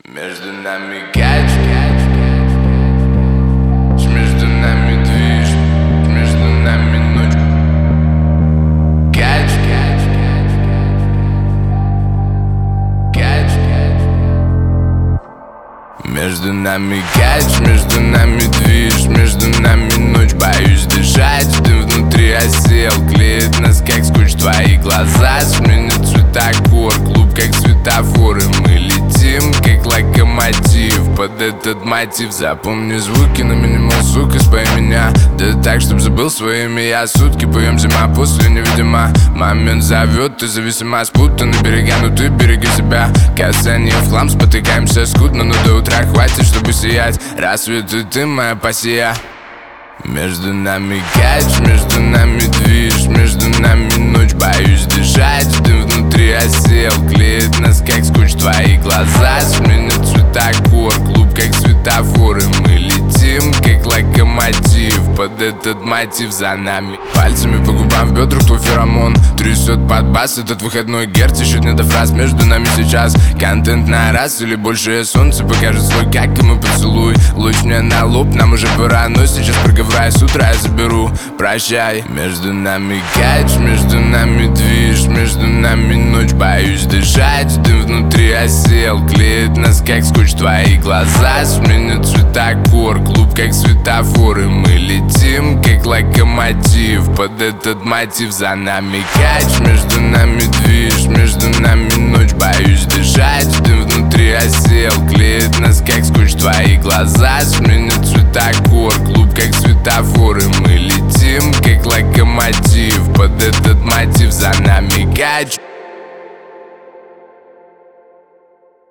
Между нами кач, между нами движ, между нами ночь. Кач, между нами кач, между нами движ, между нами ночь. Боюсь дышать, ты внутри осел, клеит нас как скотч. Твои глаза сменят цветокор, клуб как светофоры. Мы летим как локомотив под этот мотив. Запомни звуки на минимал, сука, спой меня. Да так, чтоб забыл свое имя. Я сутки поем, зима после невидима. Момент зовет, ты зависима, спутаны берега, но ты береги себя. Касание в хлам, спотыкаемся скудно, но до утра хватит, чтобы сиять. Рассвет и ты моя пассия. Между нами кач, между нами движ, между нами ночь. Боюсь дышать, ты внутри осел, клеит нас как скотч. Твои глаза сменят цветокор, клуб как светофоры. Мы летим как локомотив под этот мотив. За нами пальцами по губам, в бедрах твой феромон трясет под бас этот выходной герц. Чуть не до фраз между нами сейчас. Контент на раз или большее солнце покажет свой, как и мой поцелуй. Луч мне на лоб, нам уже пора, но сейчас проговорю. С утра я заберу, прощай. Между нами кач, между нами движ, между нами ночь. Боюсь дышать, ты внутри осел, клеит нас как скотч. Твои глаза сменят цветокор, клуб как светофоры. Мы летим как локомотив под этот мотив. За нами кач, между нами движ, между нами ночь. Боюсь дышать, ты внутри осел, клеит нас как скотч. Твои глаза сменят цветокор, клуб как светофоры. Мы летим как локомотив под этот мотив. За нами кач.